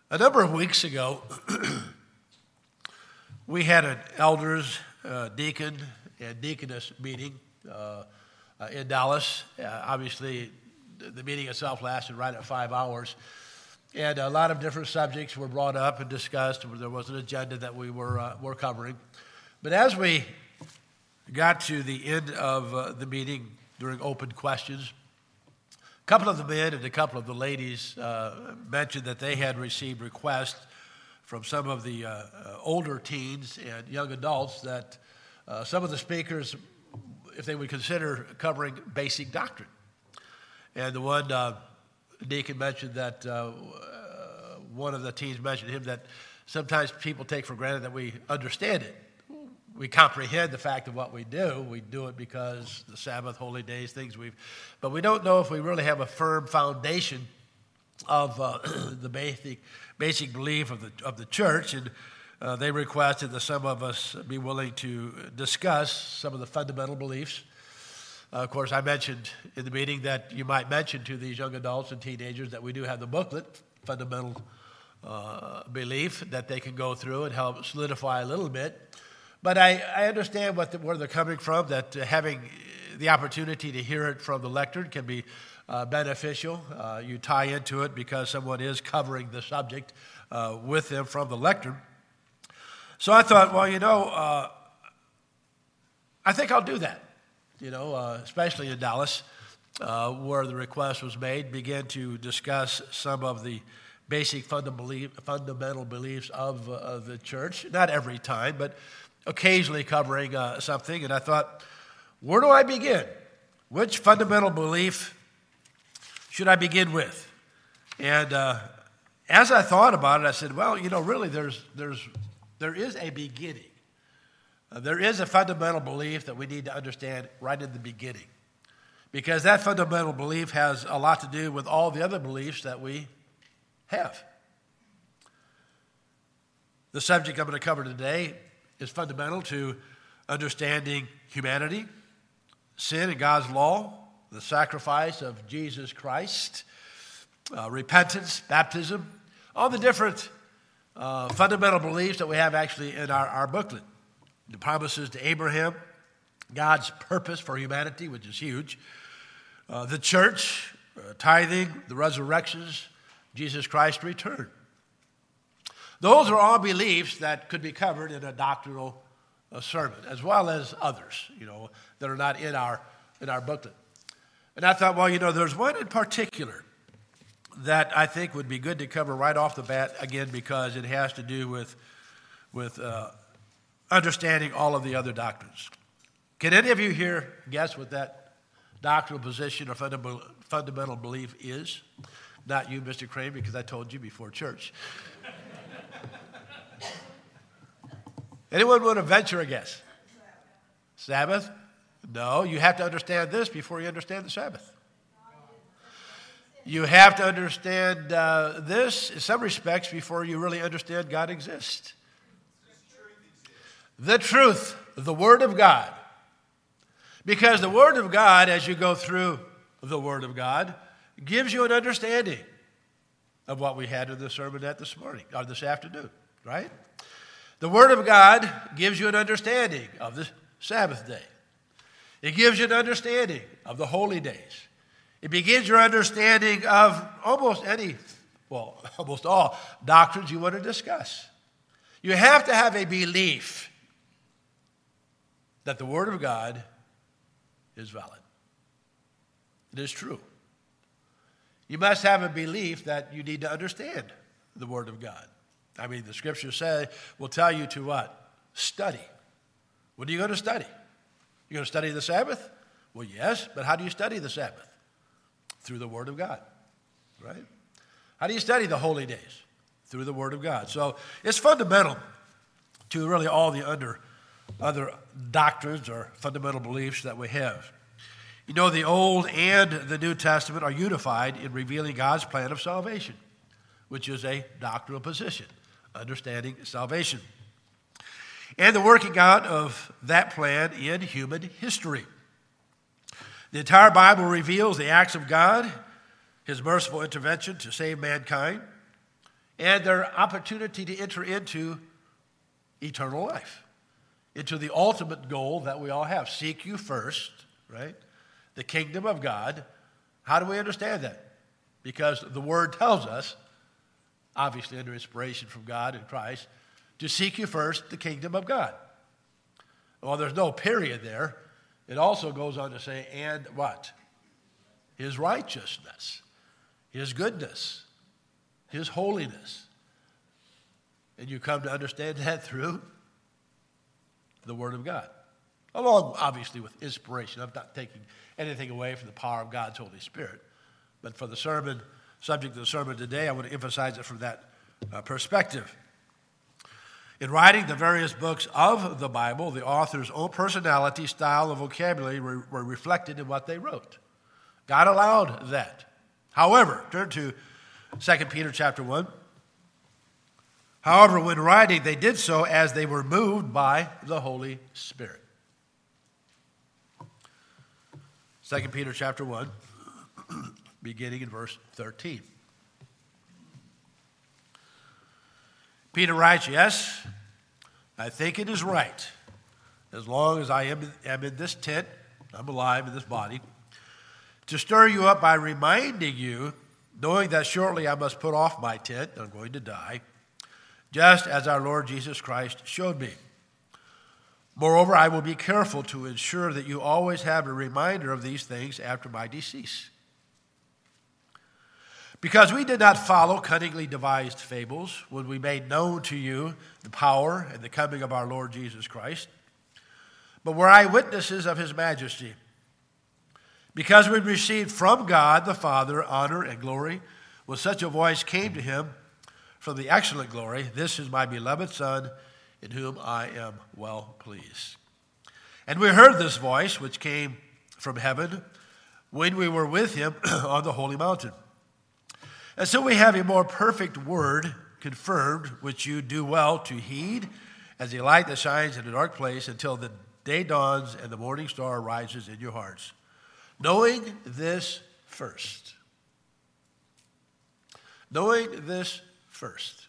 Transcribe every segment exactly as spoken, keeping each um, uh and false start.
A number of weeks ago, we had an elders, uh, deacon, and deaconess meeting uh, uh, in Dallas. Uh, obviously, the meeting itself lasted right at five hours. And a lot of different subjects were brought up and discussed. There was an agenda that we were, uh, were covering. But as we got to the end of uh, the meeting during open questions, a couple of the men and a couple of the ladies uh, mentioned that they had received requests from some of the uh, uh, older teens and young adults that uh, some of the speakers, if they would consider covering basic doctrine. And the one uh, deacon mentioned that uh, one of the teens mentioned to him that sometimes people take for granted that we understand it. We comprehend the fact of what we do. We do it because the Sabbath, holy days, things we've, but we don't know if we really have a firm foundation of uh, the basic basic belief of the of the church. And uh, they requested that some of us be willing to discuss some of the fundamental beliefs. Uh, of course, I mentioned in the meeting that you might mention to these young adults and teenagers that we do have the booklet, Fundamental uh, Belief, that they can go through and help solidify a little bit. But I, I understand what the, where they're coming from, that uh, having the opportunity to hear it from the lectern can be uh, beneficial. Uh, you tie into it because someone is covering the subject uh, with them from the lectern. So I thought, well, you know, uh, I think I'll do that, you know, uh, especially in Dallas, uh, where the request was made, begin to discuss some of the basic fundamental beliefs of, uh, of the church. Not every time, but occasionally covering uh, something. And I thought, where do I begin? Which fundamental belief should I begin with? And uh, as I thought about it, I said, well, you know, really there's, there's, there is a beginning. Uh, there is a fundamental belief that we need to understand right in the beginning. Because that fundamental belief has a lot to do with all the other beliefs that we have. The subject I'm going to cover today is fundamental to understanding humanity, sin and God's law, the sacrifice of Jesus Christ, uh, repentance, baptism, all the different uh, fundamental beliefs that we have actually in our, our booklet. The promises to Abraham, God's purpose for humanity, which is huge, uh, the church, uh, tithing, the resurrections, Jesus Christ's return. Those are all beliefs that could be covered in a doctrinal uh, sermon, as well as others, you know, that are not in our in our booklet. And I thought, well, you know, there's one in particular that I think would be good to cover right off the bat, again, because it has to do with with uh, understanding all of the other doctrines. Can any of you here guess what that doctrinal position or fundamental fundamental belief is? Not you, Mister Crane, because I told you before church. Anyone want to venture a guess? Sabbath? No, you have to understand this before you understand the Sabbath. You have to understand uh, this in some respects before you really understand God exists. The truth, the Word of God. Because the Word of God, as you go through the Word of God, gives you an understanding of what we had in the sermon at this morning, or this afternoon, right? The Word of God gives you an understanding of the Sabbath day. It gives you an understanding of the holy days. It begins your understanding of almost any, well, almost all doctrines you want to discuss. You have to have a belief that the Word of God is valid. It is true. You must have a belief that you need to understand the Word of God. I mean, the Scriptures say, will tell you to what? Study. What are you going to study? You're going to study the Sabbath? Well, yes, but how do you study the Sabbath? Through the Word of God, right? How do you study the holy days? Through the Word of God. So it's fundamental to really all the under, other doctrines or fundamental beliefs that we have. You know, the Old and the New Testament are unified in revealing God's plan of salvation, which is a doctrinal position, understanding salvation, and the working out of that plan in human history. The entire Bible reveals the acts of God, His merciful intervention to save mankind. and their opportunity to enter into eternal life, into the ultimate goal that we all have. Seek you first, right? The kingdom of God. How do we understand that? Because the Word tells us, obviously under inspiration from God and Christ, to seek you first the kingdom of God. Well, there's no period there. It also goes on to say, and what? His righteousness, His goodness, His holiness. And you come to understand that through the Word of God. Along, obviously, with inspiration. I'm not taking anything away from the power of God's Holy Spirit. But for the sermon, subject of the sermon today, I want to emphasize it from that uh, perspective. In writing the various books of the Bible, the author's own personality, style, and vocabulary were, were reflected in what they wrote. God allowed that. However, turn to Second Peter chapter one. However, when writing, they did so as they were moved by the Holy Spirit. Second Peter chapter one, beginning in verse thirteen. Peter writes, yes, I think it is right, as long as I am, am in this tent, I'm alive in this body, to stir you up by reminding you, knowing that shortly I must put off my tent, I'm going to die, just as our Lord Jesus Christ showed me. Moreover, I will be careful to ensure that you always have a reminder of these things after my decease. Because we did not follow cunningly devised fables when we made known to you the power and the coming of our Lord Jesus Christ, but were eyewitnesses of his majesty. Because we received from God the Father honor and glory, when such a voice came to him from the excellent glory, this is my beloved Son, in whom I am well pleased. And we heard this voice, which came from heaven, when we were with him on the holy mountain. And so we have a more perfect word confirmed, which you do well to heed, as a light that shines in a dark place until the day dawns and the morning star rises in your hearts. Knowing this first. Knowing this first.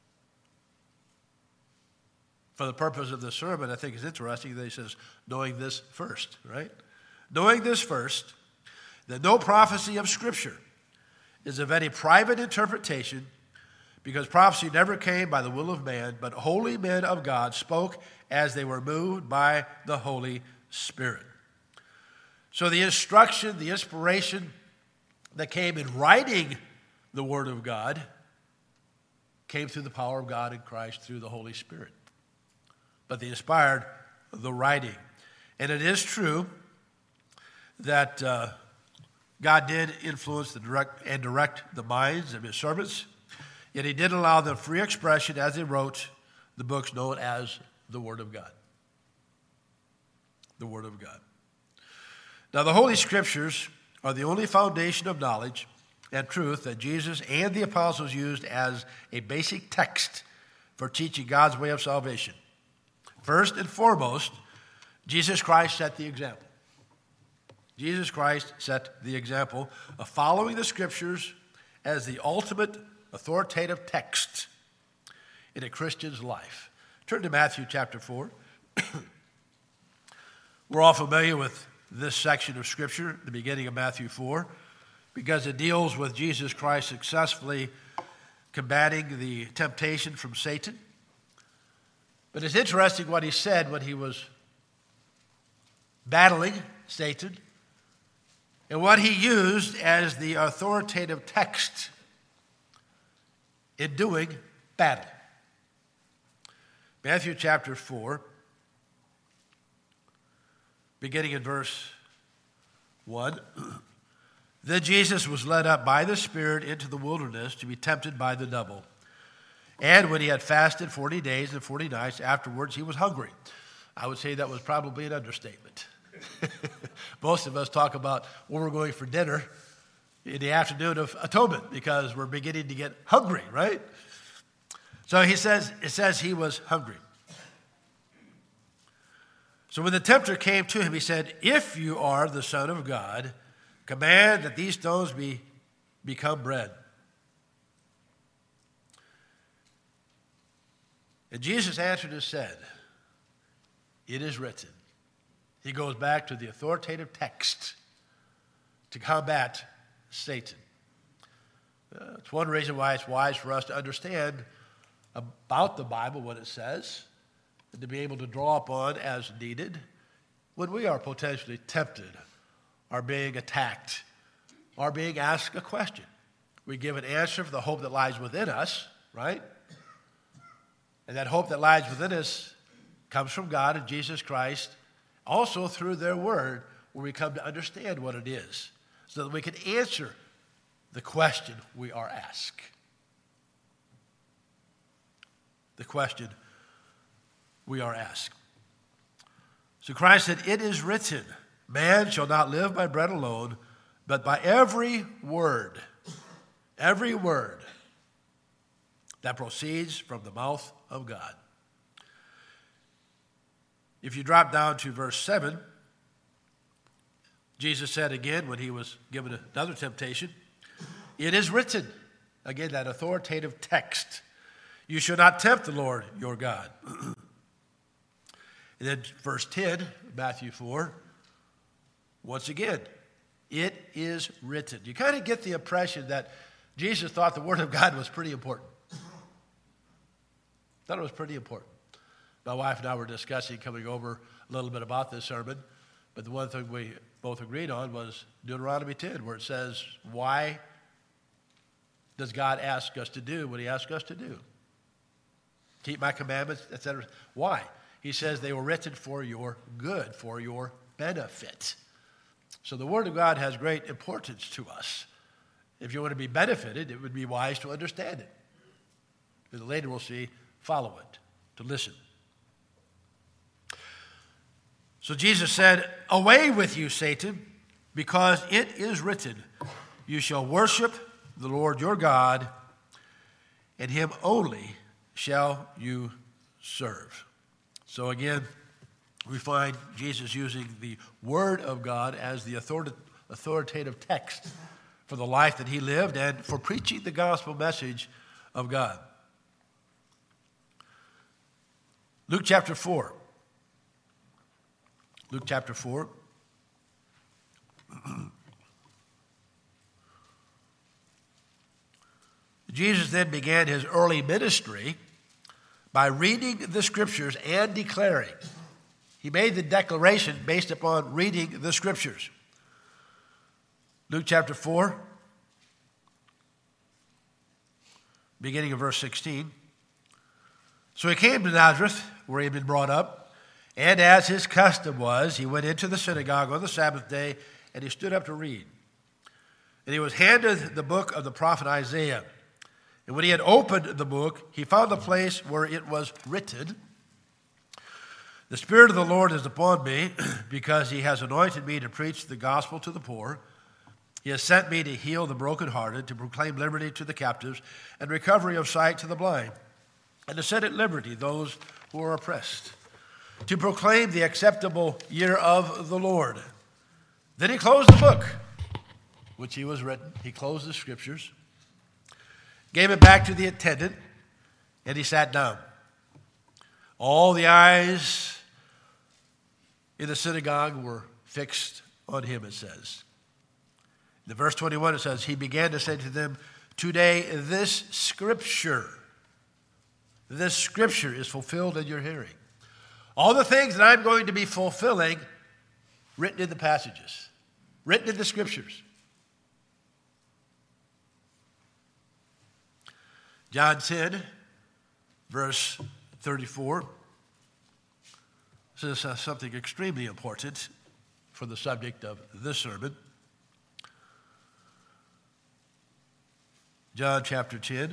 For the purpose of this sermon, I think it's interesting that he says, knowing this first, right? Knowing this first, that no prophecy of Scripture is of any private interpretation, because prophecy never came by the will of man, but holy men of God spoke as they were moved by the Holy Spirit. So the instruction, the inspiration that came in writing the Word of God came through the power of God in Christ through the Holy Spirit. But they inspired the writing. And it is true that uh, God did influence the direct and direct the minds of his servants, yet he did allow them free expression as they wrote the books known as the Word of God. The Word of God. Now, the Holy Scriptures are the only foundation of knowledge and truth that Jesus and the apostles used as a basic text for teaching God's way of salvation. First and foremost, Jesus Christ set the example. Jesus Christ set the example of following the Scriptures as the ultimate authoritative text in a Christian's life. Turn to Matthew chapter four. We're all familiar with this section of Scripture, the beginning of Matthew four, because it deals with Jesus Christ successfully combating the temptation from Satan. But it's interesting what he said when he was battling Satan and what he used as the authoritative text in doing battle. Matthew chapter four, beginning in verse one. Then Jesus was led up by the Spirit into the wilderness to be tempted by the devil. And when he had fasted forty days and forty nights, afterwards he was hungry. I would say that was probably an understatement. Most of us talk about where we're going for dinner in the afternoon of atonement because we're beginning to get hungry, right? So he says, it says he was hungry. So when the tempter came to him, he said, if you are the Son of God, command that these stones be become bread. And Jesus answered and said, it is written. He goes back to the authoritative text to combat Satan. Uh, it's one reason why it's wise for us to understand about the Bible, what it says, and to be able to draw upon as needed when we are potentially tempted, are being attacked, are being asked a question. We give an answer for the hope that lies within us, right? And that hope that lies within us comes from God and Jesus Christ, also through their word, where we come to understand what it is, so that we can answer the question we are asked. The question we are asked. So Christ said, it is written, man shall not live by bread alone, but by every word, every word that proceeds from the mouth of God. If you drop down to verse seven, Jesus said again when he was given another temptation, it is written, again that authoritative text, you shall not tempt the Lord your God. And then verse ten, Matthew four, once again, it is written. You kind of get the impression that Jesus thought the word of God was pretty important. Thought it was pretty important. My wife and I were discussing, coming over a little bit about this sermon, but the one thing we both agreed on was Deuteronomy ten, where it says, why does God ask us to do what he asks us to do? Keep my commandments, et cetera. Why? He says they were written for your good, for your benefit. So the word of God has great importance to us. If you want to be benefited, it would be wise to understand it. And later we'll see, follow it, to listen. So Jesus said, away with you, Satan, because it is written, you shall worship the Lord your God, and him only shall you serve. So again, we find Jesus using the word of God as the authoritative text for the life that he lived and for preaching the gospel message of God. Luke chapter four. Luke chapter four. Jesus then began his early ministry by reading the scriptures and declaring. He made the declaration based upon reading the scriptures. Luke chapter four, beginning of verse sixteen. So he came to Nazareth, where he had been brought up, and as his custom was, he went into the synagogue on the Sabbath day, and he stood up to read. And he was handed the book of the prophet Isaiah. And when he had opened the book, he found the place where it was written, the Spirit of the Lord is upon me, because he has anointed me to preach the gospel to the poor. He has sent me to heal the brokenhearted, to proclaim liberty to the captives, and recovery of sight to the blind, and to set at liberty those who are oppressed, to proclaim the acceptable year of the Lord. Then he closed the book, which he was written. He closed the scriptures, gave it back to the attendant, and he sat down. All the eyes in the synagogue were fixed on him, it says. In verse twenty-one, it says, he began to say to them, today this scripture, this scripture is fulfilled in your hearing. All the things that I'm going to be fulfilling, written in the passages, written in the scriptures. John ten, verse thirty-four, says uh, something extremely important for the subject of this sermon. John chapter ten.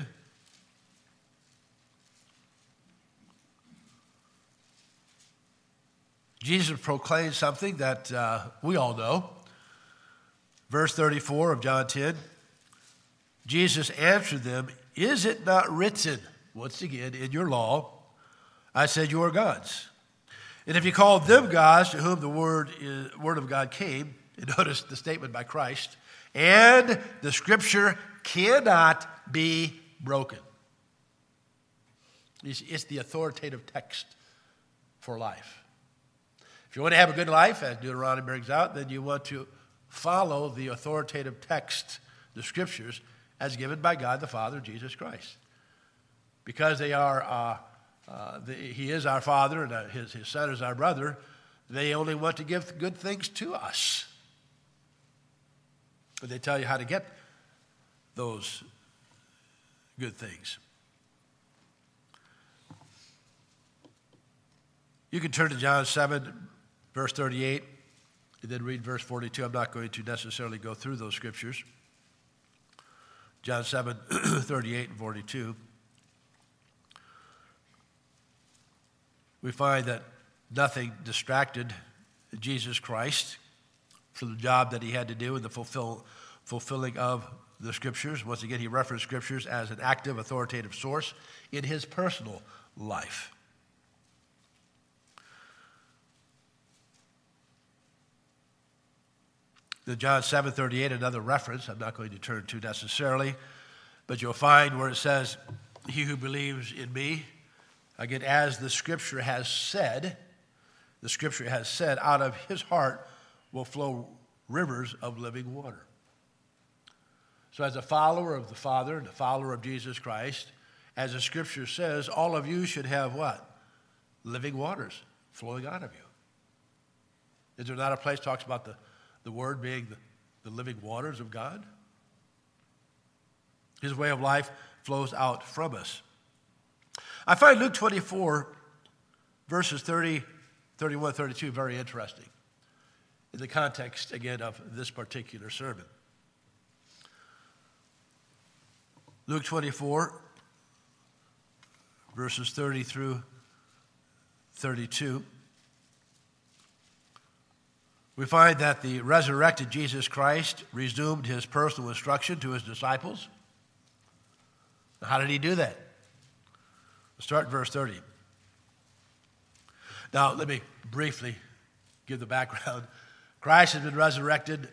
Jesus proclaimed something that uh, we all know. Verse thirty-four of John ten. Jesus answered them, is it not written, once again, in your law, I said you are gods? And if you call them gods to whom the word, is, word of God came, and notice the statement by Christ, and the scripture cannot be broken. It's, it's the authoritative text for life. If you want to have a good life, as Deuteronomy brings out, then you want to follow the authoritative text, the Scriptures, as given by God the Father, Jesus Christ. Because they are, uh, uh, the, He is our Father and uh, his, his Son is our brother, they only want to give good things to us. But they tell you how to get those good things. You can turn to John seven, verse thirty-eight, and then read verse forty-two. I'm not going to necessarily go through those scriptures. John seven, thirty-eight and forty-two. We find that nothing distracted Jesus Christ from the job that he had to do in the fulfill, fulfilling of the scriptures. Once again, he referenced scriptures as an active, authoritative source in his personal life. The John seven thirty-eight, another reference, I'm not going to turn to necessarily, but you'll find where it says, he who believes in me, again, as the scripture has said, the scripture has said, out of his heart will flow rivers of living water. So as a follower of the Father and a follower of Jesus Christ, as the scripture says, all of you should have what? Living waters flowing out of you. Is there not a place that talks about the The Word being the, the living waters of God? His way of life flows out from us. I find Luke twenty-four, verses thirty, thirty-one, thirty-two very interesting in the context, again, of this particular sermon. Luke twenty-four, verses thirty through thirty-two. We find that the resurrected Jesus Christ resumed his personal instruction to his disciples. How did he do that? Let's start in verse thirty. Now, let me briefly give the background. Christ has been resurrected.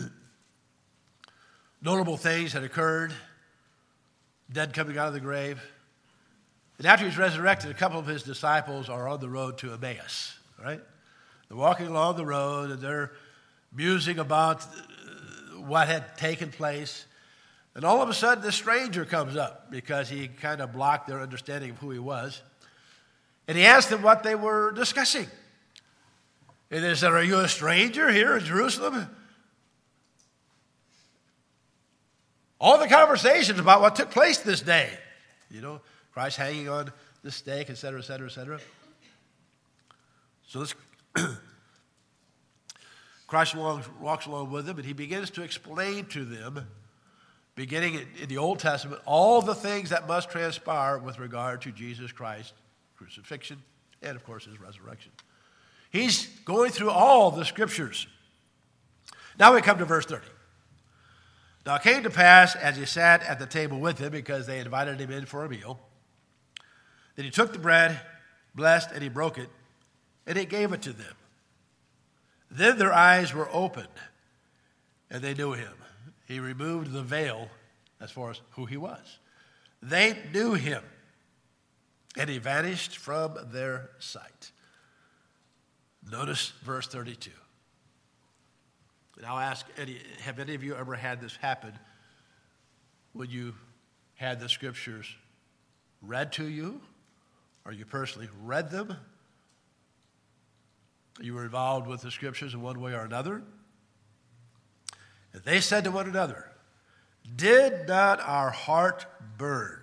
Notable things had occurred. Dead coming out of the grave. And after he's resurrected, a couple of his disciples are on the road to Emmaus, right? They're walking along the road, and they're musing about what had taken place. And all of a sudden, this stranger comes up because he kind of blocked their understanding of who he was. And he asked them what they were discussing. And they said, are you a stranger here in Jerusalem? All the conversations about what took place this day. You know, Christ hanging on the stake, et cetera, et cetera, et cetera. So let's Christ walks along with them, and he begins to explain to them, beginning in the Old Testament, all the things that must transpire with regard to Jesus Christ's crucifixion and, of course, his resurrection. He's going through all the scriptures. Now we come to verse thirty. Now it came to pass, as he sat at the table with them, because they invited him in for a meal, that he took the bread, blessed, and he broke it, and he gave it to them. Then their eyes were opened, and they knew him. He removed the veil as far as who he was. They knew him, and he vanished from their sight. Notice verse thirty-two. And I'll ask, any, have any of you ever had this happen when you had the scriptures read to you, or you personally read them? You were involved with the scriptures in one way or another. And they said to one another, did not our heart burn?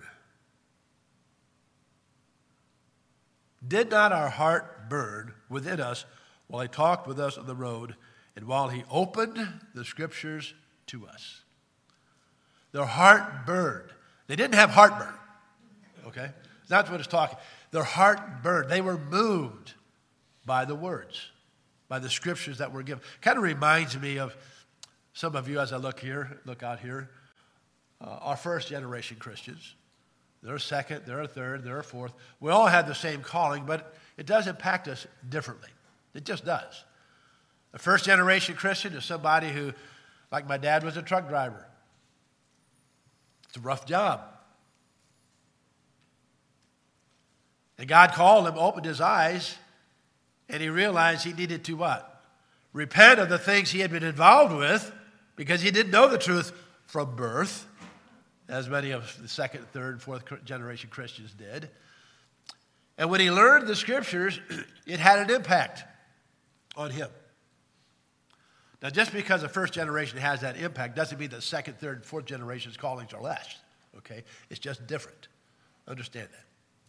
Did not our heart burn within us while he talked with us on the road and while he opened the scriptures to us? Their heart burned. They didn't have heartburn, okay? That's what it's talking. Their heart burned. They were moved by the words, by the scriptures that were given. Kind of reminds me of some of you as I look here, look out here, uh, our first generation Christians. They're a second, they're a third, they're a fourth. We all have the same calling, but it does impact us differently. It just does. A first generation Christian is somebody who, like my dad was a truck driver. It's a rough job. And God called him, opened his eyes, and he realized he needed to what? Repent of the things he had been involved with because he didn't know the truth from birth, as many of the second, third, fourth generation Christians did. And when he learned the scriptures, it had an impact on him. Now, just because the first generation has that impact doesn't mean the second, third, fourth generation's callings are less, okay? It's just different. Understand that.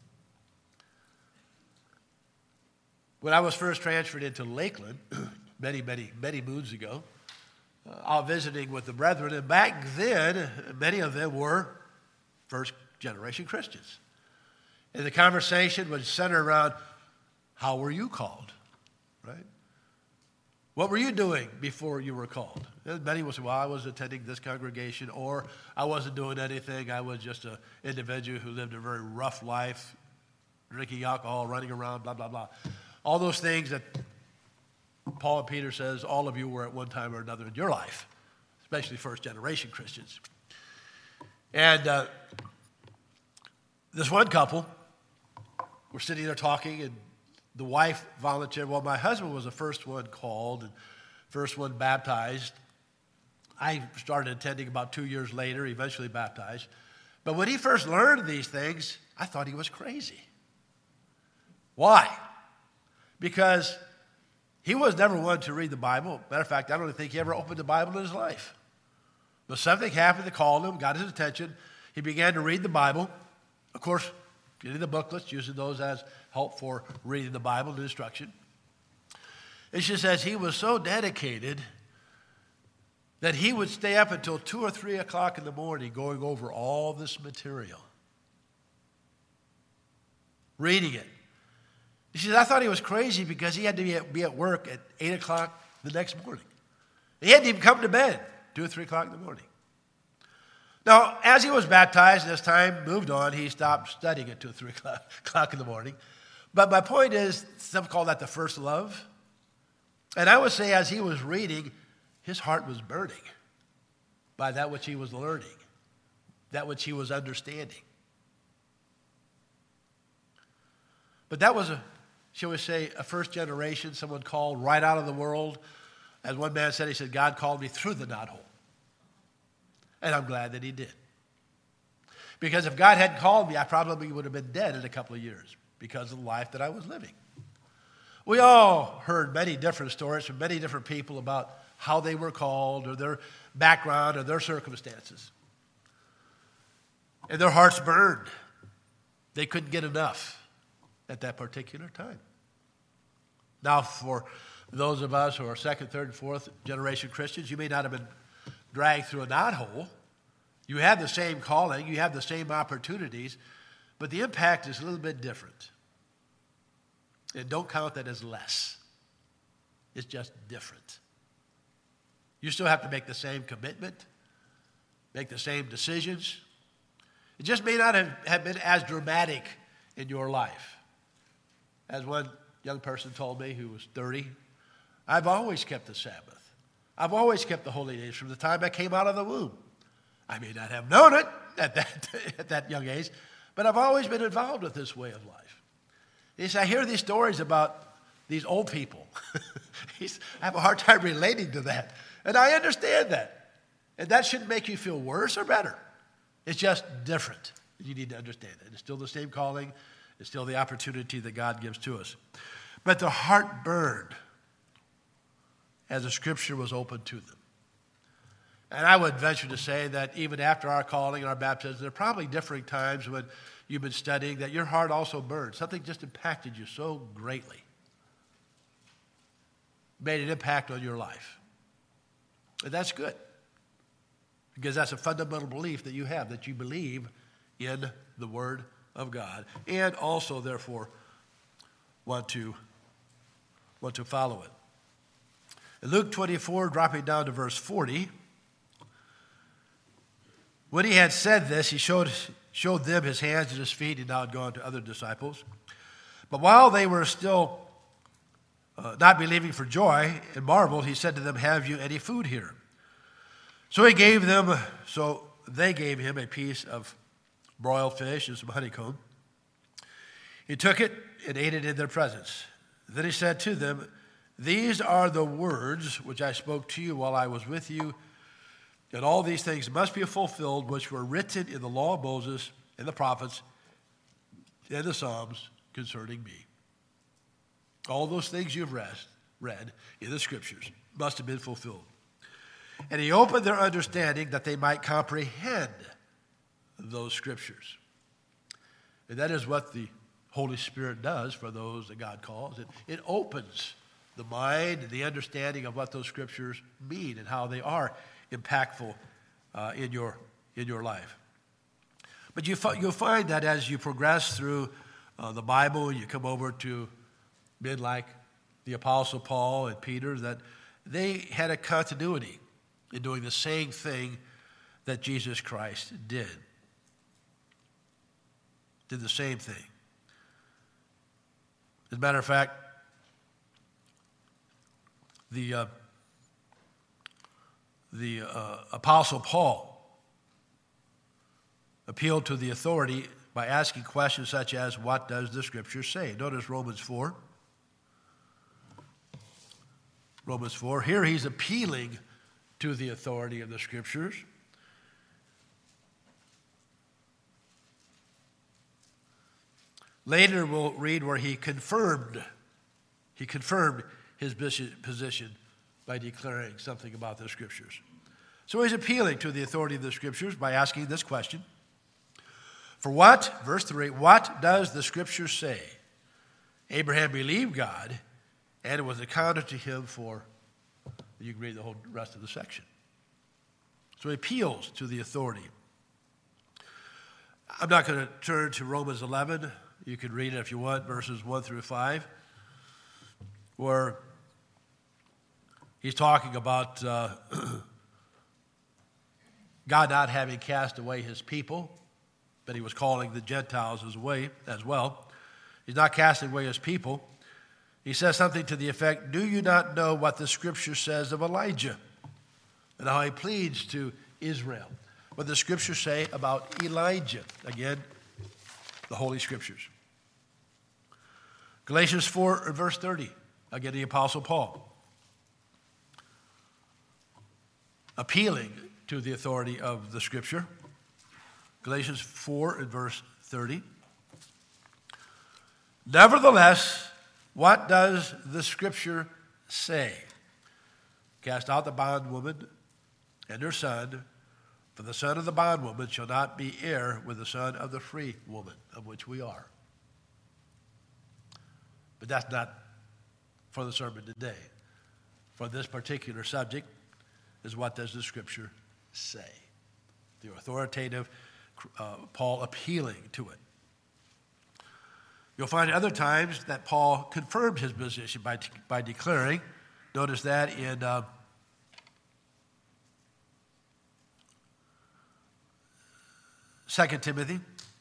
When I was first transferred into Lakeland, many, many, many moons ago, uh, I was visiting with the brethren, and back then, many of them were first-generation Christians. And the conversation was centered around, how were you called, right? What were you doing before you were called? And many would say, well, I was attending this congregation, or I wasn't doing anything. I was just an individual who lived a very rough life, drinking alcohol, running around, blah, blah, blah. All those things that Paul and Peter says all of you were at one time or another in your life, especially first-generation Christians. And uh, this one couple, we're sitting there talking, and the wife volunteered. Well, my husband was the first one called and first one baptized. I started attending about two years later, eventually baptized. But when he first learned these things, I thought he was crazy. Why? Because he was never one to read the Bible. Matter of fact, I don't think he ever opened the Bible in his life. But something happened that called him, got his attention. He began to read the Bible. Of course, getting the booklets, using those as help for reading the Bible and instruction. It just says he was so dedicated that he would stay up until two or three o'clock in the morning going over all this material, reading it. He says, I thought he was crazy because he had to be at, be at work at eight o'clock the next morning. He hadn't even come to bed two or three o'clock in the morning. Now, as he was baptized and as time moved on, he stopped studying at two or three o'clock in the morning. But my point is, some call that the first love. And I would say as he was reading, his heart was burning by that which he was learning, that which he was understanding. But that was a, shall we say, a first generation, someone called right out of the world. As one man said, he said, God called me through the knothole. And I'm glad that he did. Because if God hadn't called me, I probably would have been dead in a couple of years because of the life that I was living. We all heard many different stories from many different people about how they were called or their background or their circumstances. And their hearts burned. They couldn't get enough at that particular time. Now, for those of us who are second, third, and fourth generation Christians, you may not have been dragged through a knothole. You have the same calling, you have the same opportunities, but the impact is a little bit different. And don't count that as less. It's just different. You still have to make the same commitment, make the same decisions. It just may not have, have been as dramatic in your life. As one young person told me who was thirty, I've always kept the Sabbath. I've always kept the holy days from the time I came out of the womb. I may not have known it at that, at that young age, but I've always been involved with this way of life. He said, I hear these stories about these old people. I have a hard time relating to that. And I understand that. And that shouldn't make you feel worse or better. It's just different. You need to understand it. It's still the same calling. It's still the opportunity that God gives to us. But the heart burned as the scripture was opened to them. And I would venture to say that even after our calling and our baptism, there are probably differing times when you've been studying that your heart also burned. Something just impacted you so greatly. Made an impact on your life. And that's good. Because that's a fundamental belief that you have, that you believe in the Word of God. And also, therefore, want to, want to follow it. In Luke twenty-four, dropping down to verse forty, when he had said this, he showed, showed them his hands and his feet. He now had gone to other disciples. But while they were still uh, not believing for joy and marveled, he said to them, have you any food here? So he gave them, so they gave him a piece of broiled fish and some honeycomb. He took it and ate it in their presence. Then he said to them, "These are the words which I spoke to you while I was with you, and all these things must be fulfilled which were written in the law of Moses and the prophets and the Psalms concerning me." All those things you've read, read in the scriptures must have been fulfilled. And he opened their understanding that they might comprehend those scriptures. And that is what the Holy Spirit does for those that God calls. It, it opens the mind and the understanding of what those scriptures mean and how they are impactful uh, in your in your life. But you you'll find that as you progress through uh, the Bible, you come over to men like the Apostle Paul and Peter, that they had a continuity in doing the same thing that Jesus Christ did. Did the same thing. As a matter of fact, the uh, the uh, Apostle Paul appealed to the authority by asking questions such as, what does the Scripture say? Notice Romans four. Romans four. Here he's appealing to the authority of the Scriptures. Later we'll read where he confirmed, he confirmed his position by declaring something about the Scriptures. So he's appealing to the authority of the Scriptures by asking this question. For what, verse three, what does the Scripture say? Abraham believed God, and it was accounted to him for, you can read the whole rest of the section. So he appeals to the authority. I'm not going to turn to Romans eleven. You can read it if you want, verses one through five, where he's talking about uh, God not having cast away his people, but he was calling the Gentiles as way as well. He's not casting away his people. He says something to the effect, do you not know what the Scripture says of Elijah? And how he pleads to Israel. What the Scriptures say about Elijah. Again, the Holy Scriptures. Galatians four, verse thirty. Again, the Apostle Paul. Appealing to the authority of the Scripture. Galatians four and verse thirty. Nevertheless, what does the Scripture say? Cast out the bondwoman and her son, for the son of the bondwoman shall not be heir with the son of the free woman, of which we are. But that's not for the sermon today. For this particular subject is, what does the Scripture say? The authoritative uh, Paul appealing to it. You'll find other times that Paul confirmed his position by, by declaring. Notice that in uh, Second Timothy.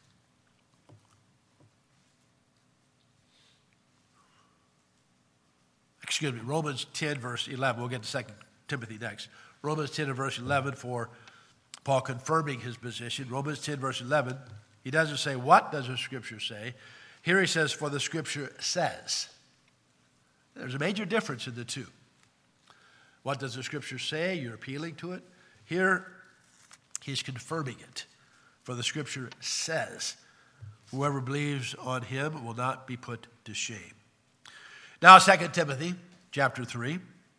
Excuse me, Romans ten, verse eleven. We'll get to Second Timothy next. Romans ten and verse eleven for Paul confirming his position. Romans ten, verse eleven. He doesn't say, what does the Scripture say? Here he says, for the Scripture says. There's a major difference in the two. What does the Scripture say? You're appealing to it. Here, he's confirming it. For the Scripture says, whoever believes on him will not be put to shame. Now, Second Timothy chapter three.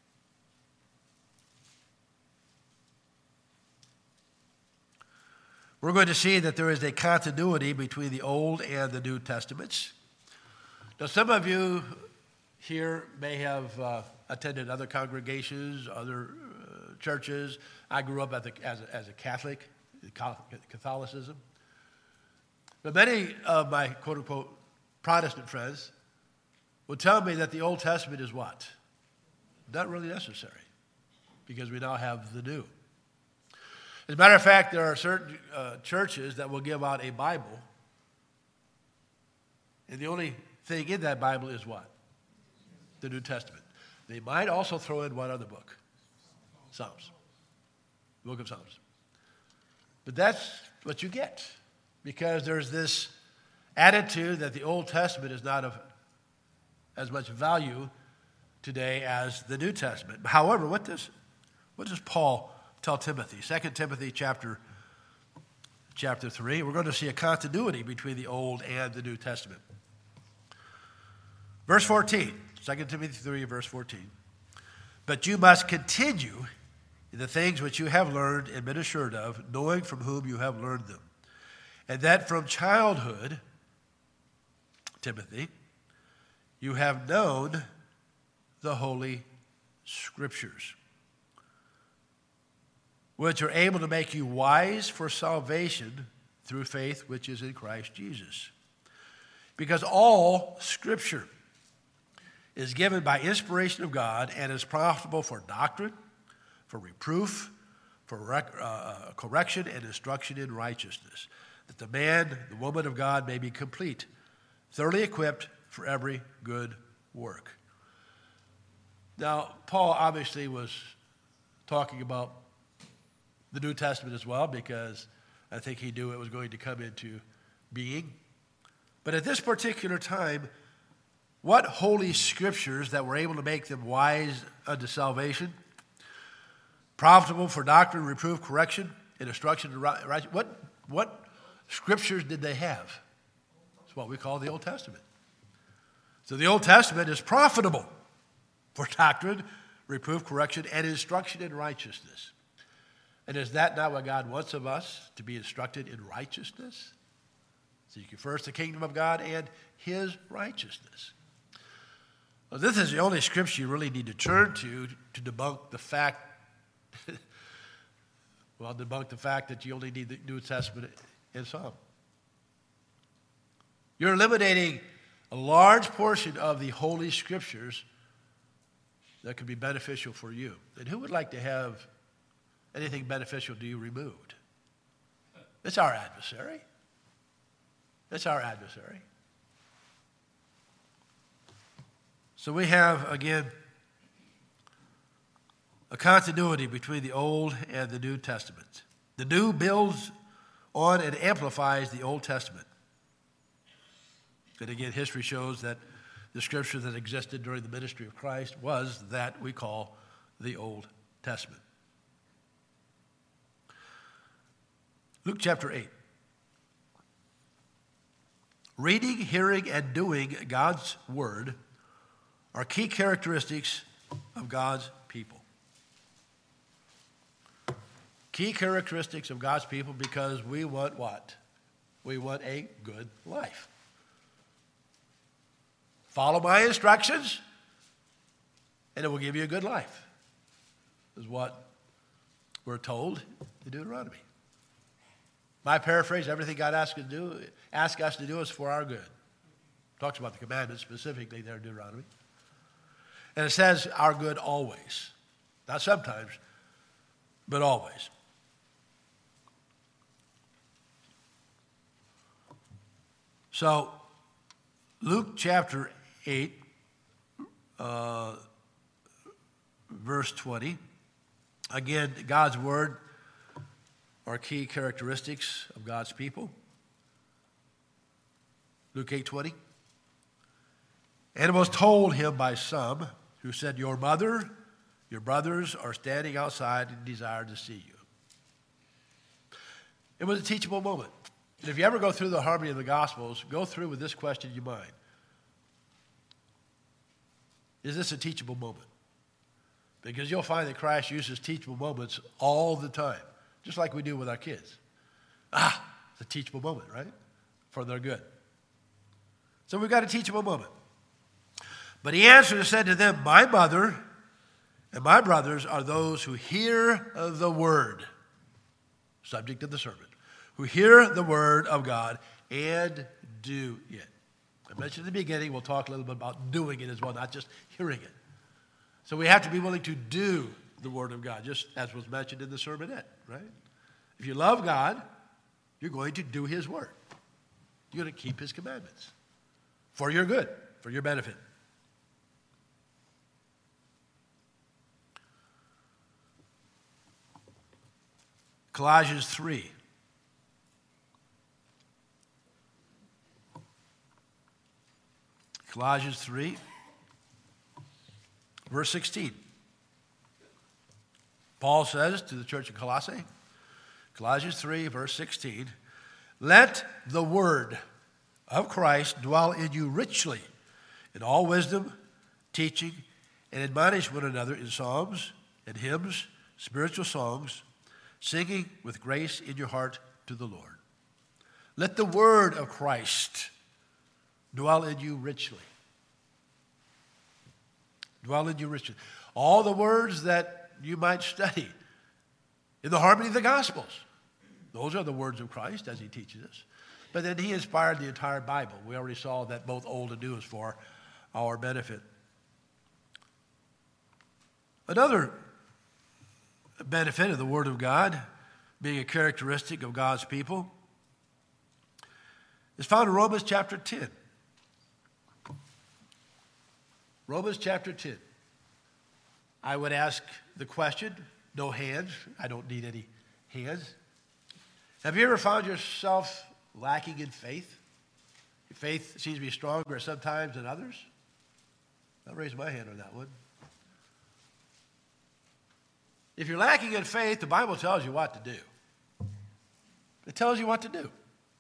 We're going to see that there is a continuity between the Old and the New Testaments. Now, some of you here may have uh, attended other congregations, other uh, churches. I grew up as a, as a, as a Catholic, Catholicism. But many of my quote-unquote Protestant friends would tell me that the Old Testament is what? Not really necessary, because we now have the New. As a matter of fact, there are certain uh, churches that will give out a Bible, and the only thing in that Bible is what? The New Testament. They might also throw in one other book, Psalms, the book of Psalms. But that's what you get, because there's this attitude that the Old Testament is not of as much value today as the New Testament. However, what does, what does Paul tell Timothy? Second Timothy chapter, chapter three, we're going to see a continuity between the Old and the New Testament. Verse fourteen, Second Timothy three, verse fourteen. But you must continue in the things which you have learned and been assured of, knowing from whom you have learned them. And that from childhood, Timothy, you have known the Holy Scriptures, which are able to make you wise for salvation through faith which is in Christ Jesus. Because all Scripture is given by inspiration of God and is profitable for doctrine, for reproof, for rec- uh, correction, and instruction in righteousness, that the man, the woman of God may be complete, thoroughly equipped for every good work. Now, Paul obviously was talking about the New Testament as well, because I think he knew it was going to come into being. But at this particular time, what holy scriptures that were able to make them wise unto salvation, profitable for doctrine, reproof, correction, and instruction in righteousness, what, what scriptures did they have? It's what we call the Old Testament. So the Old Testament is profitable for doctrine, reproof, correction, and instruction in righteousness. And is that not what God wants of us, to be instructed in righteousness? Seek you first the kingdom of God and his righteousness. Well, this is the only scripture you really need to turn to to debunk the fact, well, debunk the fact that you only need the New Testament and some. You're eliminating a large portion of the Holy Scriptures that could be beneficial for you. And who would like to have anything beneficial to you removed? It's our adversary. It's our adversary. So we have, again, a continuity between the Old and the New Testament. The New builds on and amplifies the Old Testament. And again, history shows that the scripture that existed during the ministry of Christ was that we call the Old Testament. Luke chapter eight. Reading, hearing, and doing God's word are key characteristics of God's people. Key characteristics of God's people, because we want what? We want a good life. Follow my instructions, and it will give you a good life, is what we're told in Deuteronomy. My paraphrase, everything God asks us to do, asks us to do is for our good. Talks about the commandments specifically there in Deuteronomy. And it says our good always. Not sometimes, but always. So, Luke chapter eight, uh, verse twenty. Again, God's word are key characteristics of God's people. Luke eight twenty. And it was told him by some who said, your mother, your brothers are standing outside and desire to see you. It was a teachable moment. And if you ever go through the harmony of the Gospels, go through with this question in your mind. Is this a teachable moment? Because you'll find that Christ uses teachable moments all the time, just like we do with our kids. Ah, it's a teachable moment, right? For their good. So we've got a teachable moment. But he answered and said to them, my mother and my brothers are those who hear the word, subject of the sermon, who hear the word of God and do it. I mentioned in the beginning, we'll talk a little bit about doing it as well, not just hearing it. So we have to be willing to do the word of God, just as was mentioned in the sermonette, right? If you love God, you're going to do his word. You're going to keep his commandments for your good, for your benefit. Colossians three. Colossians three, verse sixteen. Paul says to the church of Colossae, Colossians three, verse sixteen, let the word of Christ dwell in you richly, in all wisdom, teaching, and admonish one another in psalms and hymns, spiritual songs, singing with grace in your heart to the Lord. Let the word of Christ dwell in you richly. Dwell in you richly. All the words that you might study in the harmony of the Gospels. Those are the words of Christ as he teaches us. But then he inspired the entire Bible. We already saw that both old and new is for our benefit. Another benefit of the Word of God, being a characteristic of God's people, is found in Romans chapter ten. Romans chapter ten. I would ask the question, no hands. I don't need any hands. Have you ever found yourself lacking in faith? Your faith seems to be stronger sometimes than others. I'll raise my hand on that one. If you're lacking in faith, the Bible tells you what to do. It tells you what to do.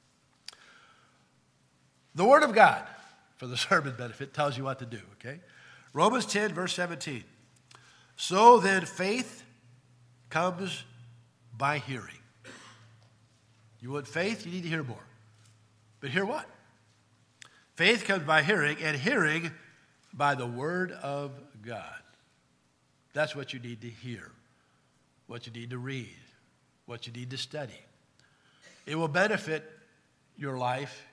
The Word of God, for the sermon benefit, tells you what to do, okay? Romans ten, verse seventeen. So then faith comes by hearing. You want faith? You need to hear more. But hear what? Faith comes by hearing, and hearing by the Word of God. That's what you need to hear, what you need to read, what you need to study. It will benefit your life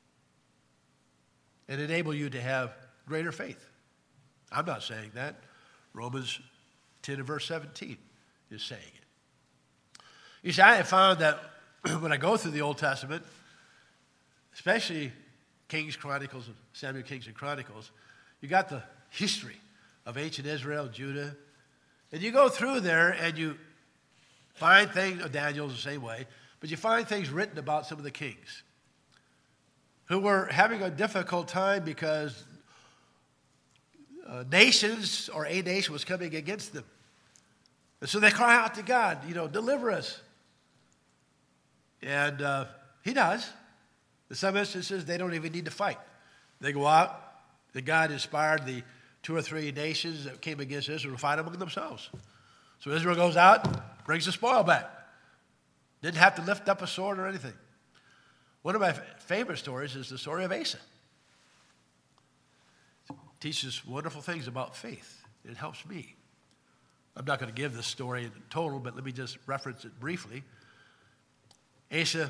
and enable you to have greater faith. I'm not saying that. Romans ten and verse seventeen is saying it. You see, I have found that when I go through the Old Testament, especially Kings, Chronicles, and Samuel, Kings, and Chronicles, you got the history of ancient Israel, Judah, and you go through there and you find things, Daniel's the same way, but you find things written about some of the kings who were having a difficult time because uh, nations or a nation was coming against them. And so they cry out to God, you know, deliver us. And uh, he does. In some instances, they don't even need to fight. They go out. The God inspired the two or three nations that came against Israel to fight among themselves. So Israel goes out, brings the spoil back. Didn't have to lift up a sword or anything. One of my favorite stories is the story of Asa. It teaches wonderful things about faith. It helps me. I'm not going to give this story in total, but let me just reference it briefly. Asa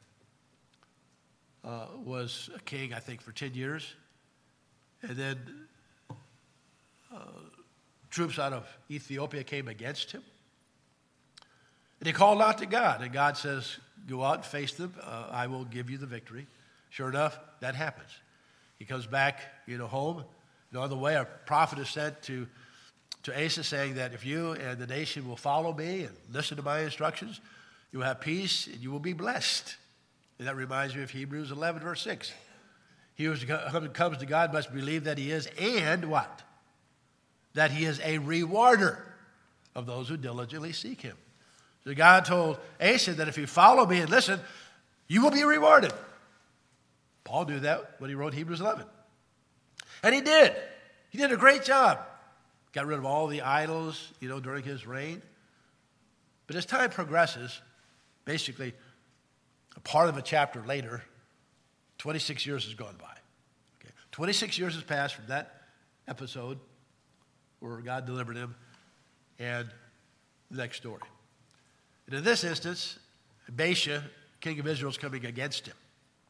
uh, was a king, I think, for ten years. And then uh, troops out of Ethiopia came against him. And he called out to God. And God says, go out and face them. Uh, I will give you the victory. Sure enough, that happens. He comes back, you know, home. And on the way, a prophet is sent to, to Asa saying that if you and the nation will follow me and listen to my instructions, you will have peace and you will be blessed. And that reminds me of Hebrews eleven, verse six. He who comes to God must believe that he is, and what? That he is a rewarder of those who diligently seek him. So God told Asa that if you follow me and listen, you will be rewarded. Paul knew that when he wrote Hebrews eleven. And he did. He did a great job. Got rid of all the idols, you know, during his reign. But as time progresses, basically, a part of a chapter later, twenty-six years has gone by. Okay. twenty-six years has passed from that episode where God delivered him and the next story. And in this instance, Baasha, king of Israel, is coming against him.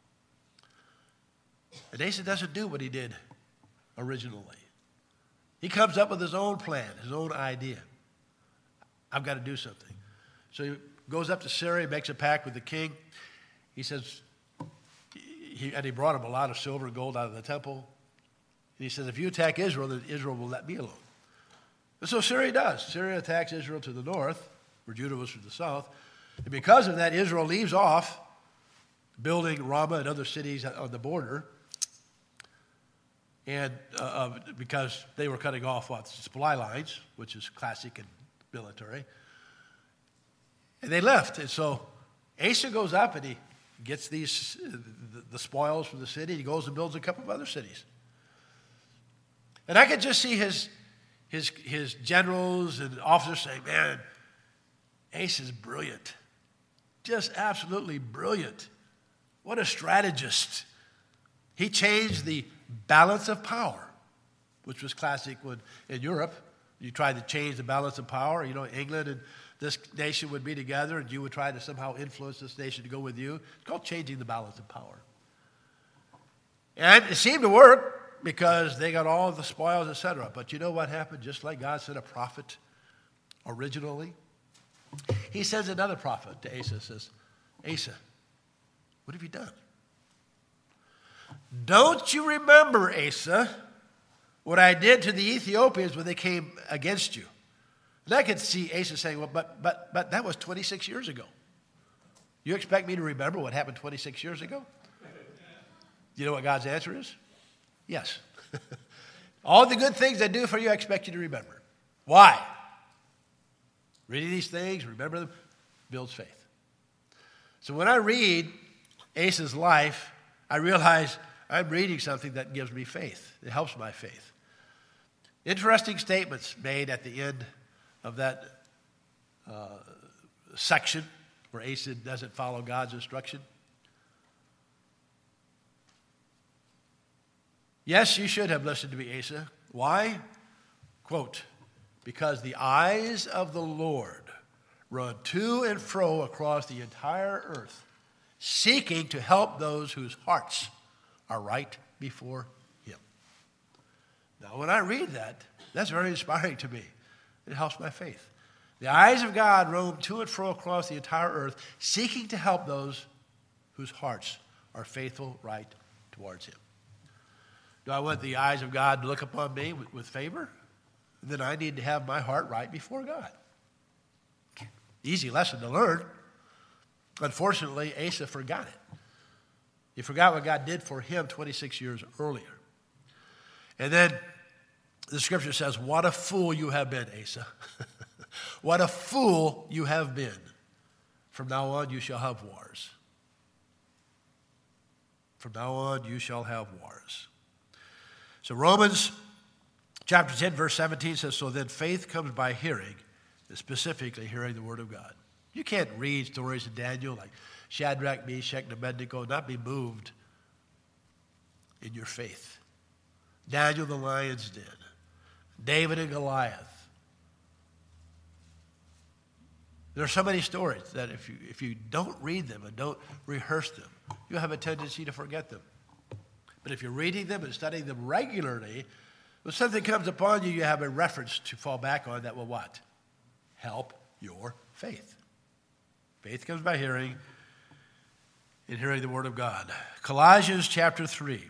And Asa doesn't do what he did originally. He comes up with his own plan, his own idea. I've got to do something. So he goes up to Syria, makes a pact with the king. He says, he, and he brought him a lot of silver and gold out of the temple. And he says, if you attack Israel, then Israel will let me alone. And so Syria does. Syria attacks Israel to the north, where Judah was to the south. And because of that, Israel leaves off building Ramah and other cities on the border. and uh, uh, because they were cutting off what supply lines, which is classic in military. And they left. And so Asa goes up and he gets these uh, the, the spoils from the city. He goes and builds a couple of other cities. And I could just see his his his generals and officers saying, "Man, Asa is brilliant, just absolutely brilliant. What a strategist! He changed the balance of power," which was classic when in Europe you tried to change the balance of power. You know, England and this nation would be together, and you would try to somehow influence this nation to go with you. It's called changing the balance of power. And it seemed to work because they got all the spoils, et cetera. But you know what happened? Just like God sent a prophet originally, he sends another prophet to Asa, says, "Asa, what have you done? Don't you remember, Asa, what I did to the Ethiopians when they came against you?" And I could see Asa saying, "Well, but but but that was twenty-six years ago. You expect me to remember what happened twenty-six years ago?" You know what God's answer is? Yes. All the good things I do for you, I expect you to remember. Why? Reading these things, remember them, builds faith. So when I read Asa's life, I realize I'm reading something that gives me faith. It helps my faith. Interesting statements made at the end of that uh, section where Asa doesn't follow God's instruction. "Yes, you should have listened to me, Asa. Why?" Quote, "Because the eyes of the Lord run to and fro across the entire earth, seeking to help those whose hearts are right before him." Now, when I read that, that's very inspiring to me. It helps my faith. The eyes of God roam to and fro across the entire earth, seeking to help those whose hearts are faithful, right towards him. Do I want the eyes of God to look upon me with, with favor? Then I need to have my heart right before God. Easy lesson to learn. Unfortunately, Asa forgot it. He forgot what God did for him twenty-six years earlier. And then the scripture says, "What a fool you have been, Asa." What a fool you have been. From now on you shall have wars. From now on you shall have wars. So Romans chapter ten, verse seventeen says, "So then faith comes by hearing," specifically hearing the word of God. You can't read stories of Daniel like Shadrach, Meshach, and Abednego and not be moved in your faith. Daniel, the lion's den. David and Goliath. There are so many stories that if you, if you don't read them and don't rehearse them, you have a tendency to forget them. But if you're reading them and studying them regularly, when something comes upon you, you have a reference to fall back on that will what? Help your faith. Faith comes by hearing, and hearing the word of God. Colossians chapter three.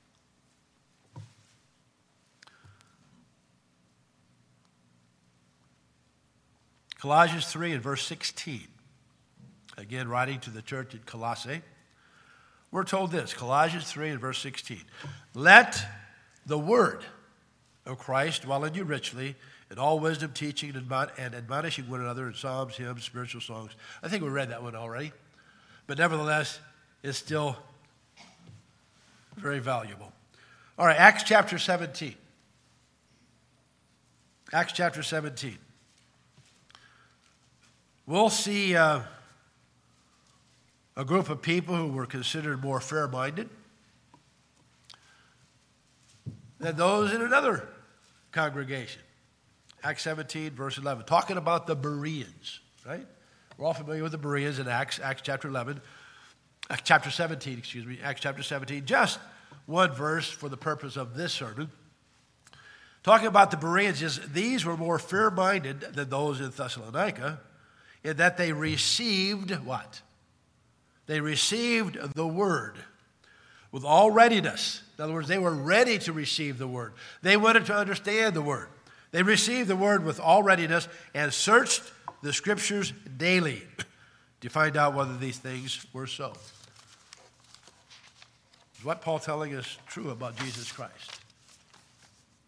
Colossians three and verse sixteen. Again, writing to the church at Colossae. We're told this, Colossians three and verse sixteen. "Let the word of Christ dwell in you richly, in all wisdom, teaching and admonishing one another in psalms, hymns, spiritual songs." I think we read that one already. But nevertheless, it's still very valuable. All right, Acts chapter seventeen. Acts chapter seventeen. We'll see uh, a group of people who were considered more fair-minded than those in another congregation. Acts seventeen, verse eleven, talking about the Bereans, right? We're all familiar with the Bereans in Acts, Acts chapter eleven, Acts chapter seventeen, excuse me, Acts chapter seventeen, just one verse for the purpose of this sermon. Talking about the Bereans is these were more fair-minded than those in Thessalonica, in that they received what? They received the word with all readiness. In other words, they were ready to receive the word. They wanted to understand the word. They received the word with all readiness and searched the scriptures daily to find out whether these things were so. Is what Paul telling us true about Jesus Christ?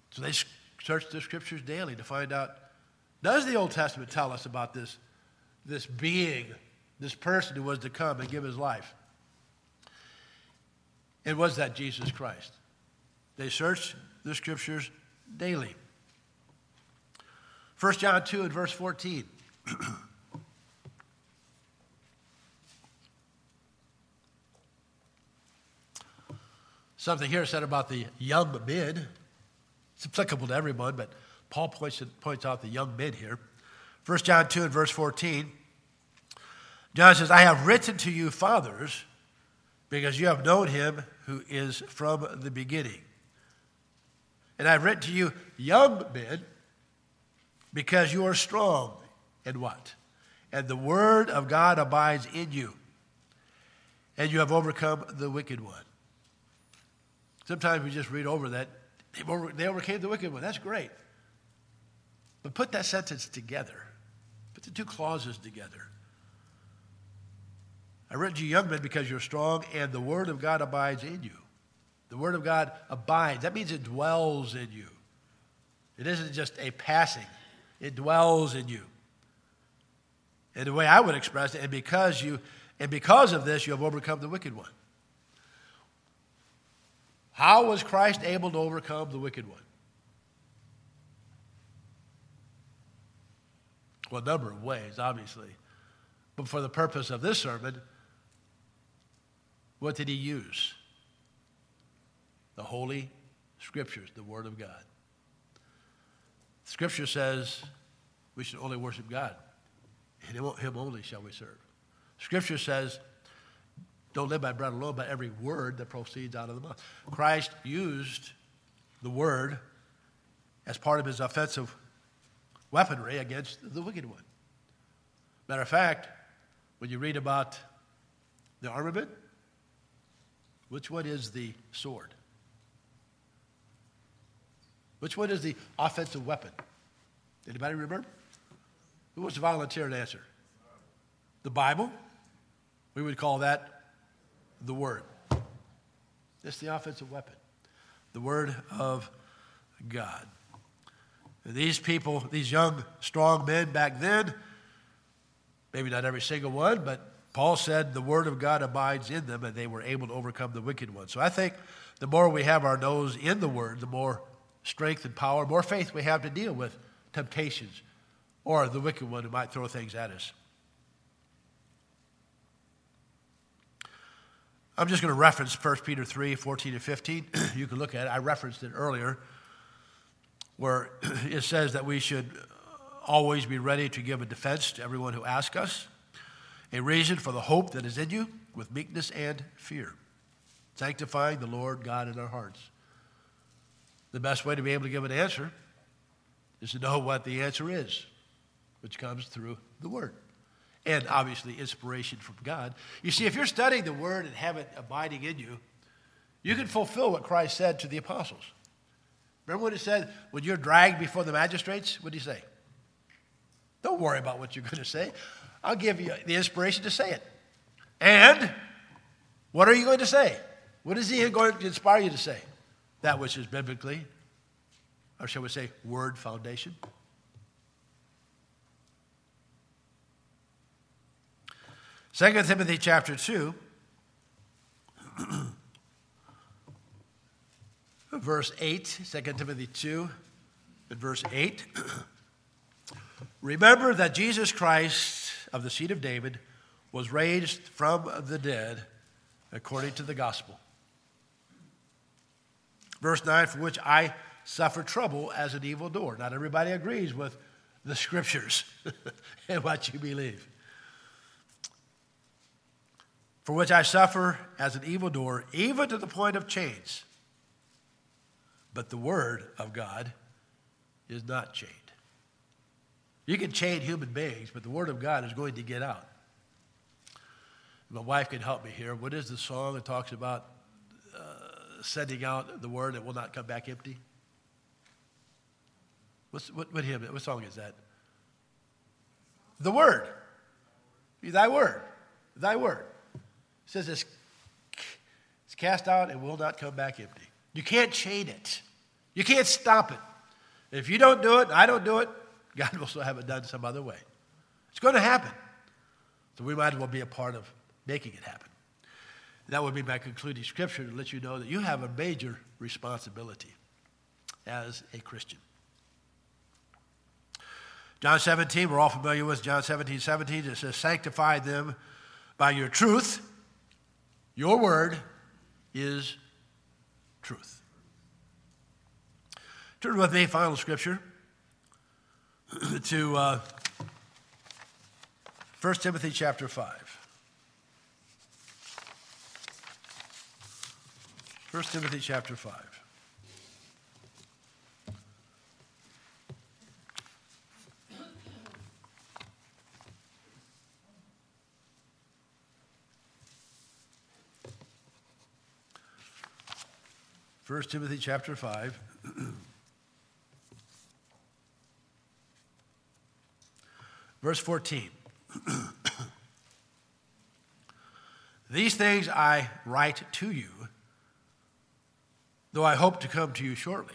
So they searched the Scriptures daily to find out, does the Old Testament tell us about this, this being, this person who was to come and give his life? And was that Jesus Christ? They searched the Scriptures daily. First John two and verse fourteen. Something here said about the young men. It's applicable to everyone, but Paul points, points out the young men here. First John two and verse fourteen. John says, I have written to you, fathers, because you have known him who is from the beginning. And I have written to you, young men, because you are strong. And what? And the word of God abides in you. And you have overcome the wicked one. Sometimes we just read over that. They overcame the wicked one. That's great. But put that sentence together. Put the two clauses together. I written to you, young men, because you're strong, and the word of God abides in you. The word of God abides. That means it dwells in you. It isn't just a passing. It dwells in you. And the way I would express it, and because you, and because of this, you have overcome the wicked one. How was Christ able to overcome the wicked one? Well, a number of ways, obviously. But for the purpose of this sermon, what did he use? The Holy Scriptures, the Word of God. Scripture says we should only worship God. And him only shall we serve. Scripture says, don't live by bread alone, but every word that proceeds out of the mouth. Christ used the word as part of his offensive weaponry against the wicked one. Matter of fact, when you read about the armament, which one is the sword? Which one is the offensive weapon? Anybody remember? Who wants to volunteer an answer? The Bible? We would call that the Word. It's the offensive weapon. The Word of God. And these people, these young, strong men back then, maybe not every single one, but Paul said the Word of God abides in them and they were able to overcome the wicked one. So I think the more we have our nose in the Word, the more strength and power, more faith we have to deal with temptations or the wicked one who might throw things at us. I'm just going to reference First Peter three, fourteen and fifteen. You can look at it. I referenced it earlier where it says that we should always be ready to give a defense to everyone who asks us, a reason for the hope that is in you with meekness and fear, sanctifying the Lord God in our hearts. The best way to be able to give an answer is to know what the answer is, which comes through the Word. And obviously inspiration from God. You see, if you're studying the Word and have it abiding in you, you can fulfill what Christ said to the apostles. Remember what he said? When you're dragged before the magistrates, what did he say? Don't worry about what you're going to say. I'll give you the inspiration to say it. And what are you going to say? What is he going to inspire you to say? That which is biblically, or shall we say, Word foundation. Second Timothy chapter two, verse eight, Second Timothy two, and verse eight. Remember that Jesus Christ of the seed of David was raised from the dead according to the gospel. Verse nine, for which I suffer trouble as an evildoer. Not everybody agrees with the Scriptures and what you believe. For which I suffer as an evildoer, even to the point of chains. But the Word of God is not chained. You can chain human beings, but the Word of God is going to get out. My wife can help me here. What is the song that talks about uh, sending out the Word that will not come back empty? What's, what, what, hymn, what song is that? The Word. Thy Word. Thy Word. It says it's, it's cast out and will not come back empty. You can't chain it. You can't stop it. If you don't do it, I don't do it, God will still have it done some other way. It's going to happen. So we might as well be a part of making it happen. And that would be my concluding scripture to let you know that you have a major responsibility as a Christian. John seventeen, we're all familiar with John seventeen, seventeen. It says, sanctify them by your truth. Your word is truth. Turn with me, final scripture, to uh, First Timothy chapter five. First Timothy chapter five. First Timothy chapter five. Verse fourteen. These things I write to you, though I hope to come to you shortly.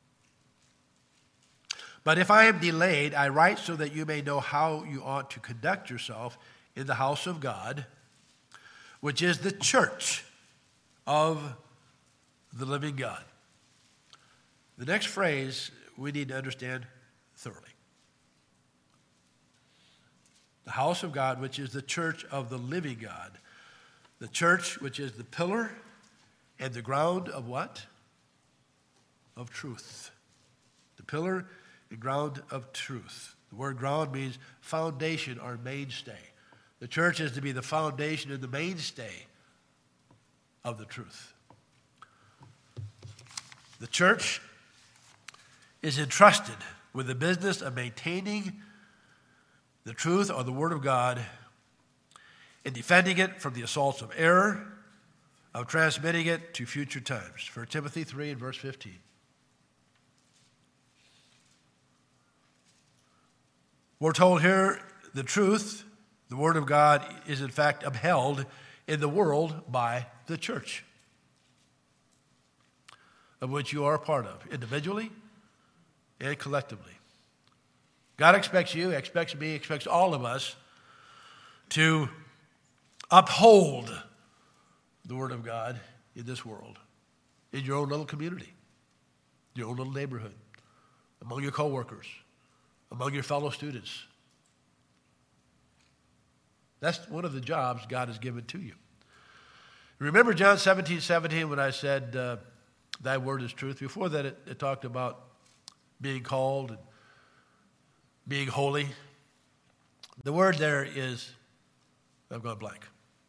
But if I am delayed, I write so that you may know how you ought to conduct yourself in the house of God, which is the church of the living God. The next phrase we need to understand thoroughly. The house of God, which is the church of the living God. The church, which is the pillar and the ground of what? Of truth. The pillar and ground of truth. The word ground means foundation or mainstay. The church is to be the foundation and the mainstay of the truth. The church is entrusted with the business of maintaining the truth or the word of God and defending it from the assaults of error, of transmitting it to future times. First Timothy three and verse fifteen. We're told here the truth, the word of God, is in fact upheld in the world by the church, of which you are a part of, individually and collectively. God expects you, expects me, expects all of us to uphold the word of God in this world, in your own little community, your own little neighborhood, among your coworkers, among your fellow students. That's one of the jobs God has given to you. Remember John seventeen, seventeen when I said, uh, thy word is truth? Before that, it, it talked about being called and being holy. The word there is, I've gone blank.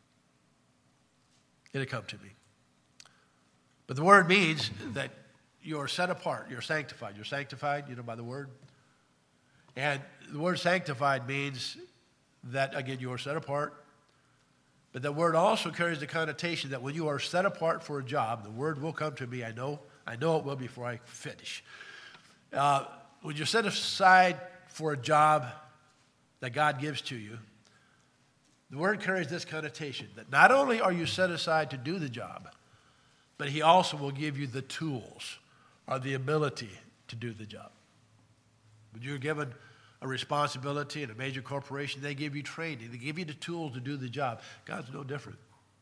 It'll come to me. But the word means that you're set apart, you're sanctified. You're sanctified, you know, by the word. And the word sanctified means that, again, you are set apart. But the word also carries the connotation that when you are set apart for a job, the word will come to me. I know, I know it will before I finish. Uh, when you're set aside for a job that God gives to you, the word carries this connotation that not only are you set aside to do the job, but he also will give you the tools or the ability to do the job. When you're given a responsibility in a major corporation, they give you training. They give you the tools to do the job. God's no different.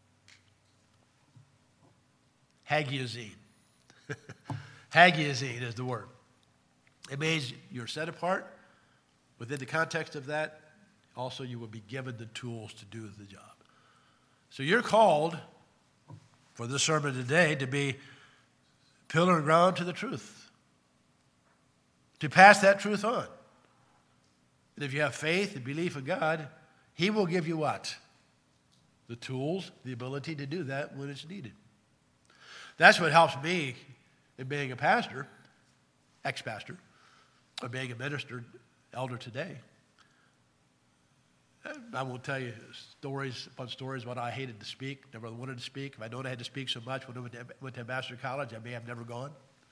Hagiazine. Hagiazine is the word. It means you're set apart. Within the context of that, also you will be given the tools to do the job. So you're called for this sermon today to be pillar and ground to the truth, to pass that truth on. And if you have faith and belief in God, he will give you what? The tools, the ability to do that when it's needed. That's what helps me in being a pastor, ex-pastor, or being a minister, elder today. I won't tell you stories upon stories about how I hated to speak, never wanted to speak. If I known I had to speak so much when I went to, went to Ambassador College, I may have never gone.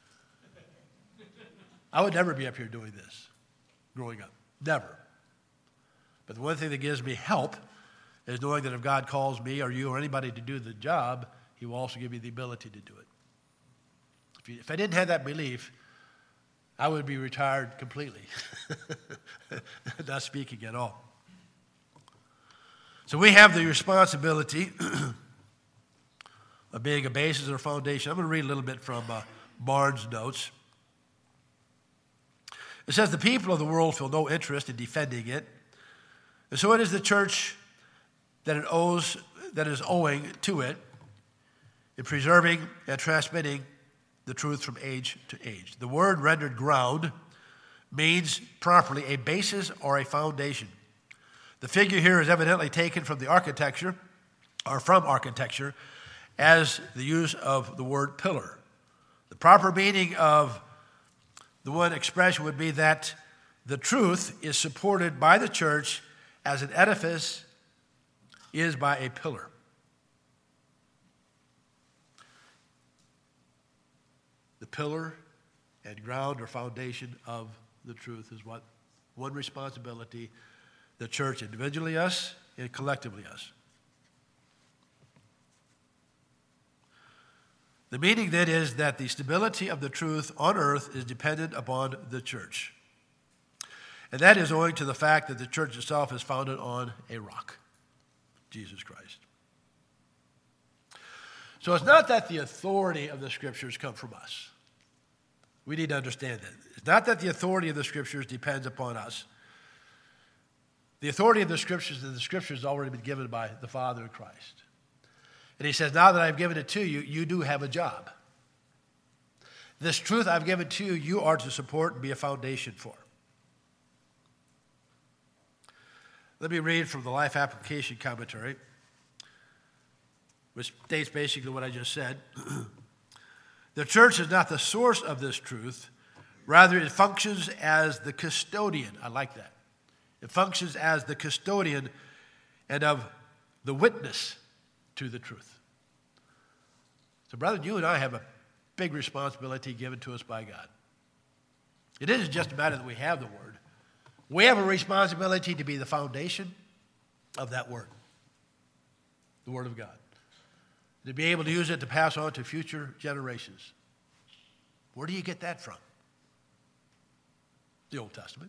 I would never be up here doing this growing up. Never. But the one thing that gives me help is knowing that if God calls me or you or anybody to do the job, he will also give me the ability to do it. If, you, if I didn't have that belief, I would be retired completely, not speaking at all. So we have the responsibility of being a basis or foundation. I'm going to read a little bit from uh, Barnes' notes. It says, the people of the world feel no interest in defending it, and so it is the church that it owes, that is owing to it in preserving and transmitting the truth from age to age. The word rendered ground means properly a basis or a foundation. The figure here is evidently taken from the architecture, or from architecture, as the use of the word pillar. The proper meaning of the one expression would be that the truth is supported by the church as an edifice is by a pillar. The pillar and ground or foundation of the truth is what one responsibility the church individually us and collectively us. The meaning then is that the stability of the truth on earth is dependent upon the church. And that is owing to the fact that the church itself is founded on a rock, Jesus Christ. So it's not that the authority of the Scriptures come from us. We need to understand that. It's not that the authority of the Scriptures depends upon us. The authority of the Scriptures, the Scriptures has already been given by the Father of Christ. And he says, now that I've given it to you, you do have a job. This truth I've given to you, you are to support and be a foundation for. Let me read from the Life Application Commentary, which states basically what I just said. The church is not the source of this truth. Rather, it functions as the custodian. I like that. It functions as the custodian and of the witness to the truth. So, brother, you and I have a big responsibility given to us by God. It isn't just a matter that we have the Word. We have a responsibility to be the foundation of that Word, the Word of God, to be able to use it to pass on to future generations. Where do you get that from? The Old Testament.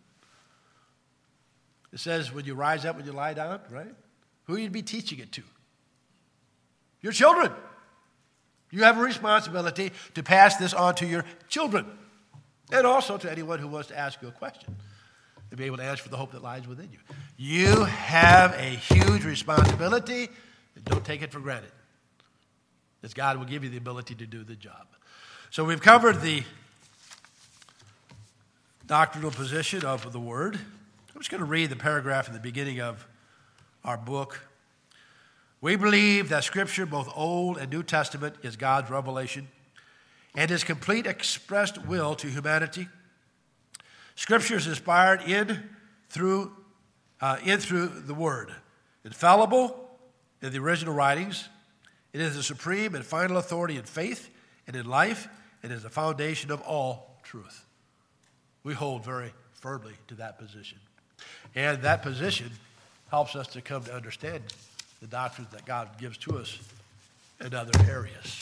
It says, when you rise up, when you lie down, right? Who you'd be teaching it to? Your children. You have a responsibility to pass this on to your children, and also to anyone who wants to ask you a question, to be able to answer for the hope that lies within you. You have a huge responsibility, and don't take it for granted, as God will give you the ability to do the job. So we've covered the doctrinal position of the Word. I'm just going to read the paragraph in the beginning of our book. We believe that Scripture, both Old and New Testament, is God's revelation and His complete expressed will to humanity. Scripture is inspired in through uh, in through the Word, infallible in the original writings. It is the supreme and final authority in faith and in life, and is the foundation of all truth. We hold very firmly to that position, and that position helps us to come to understand the doctrines that God gives to us in other areas.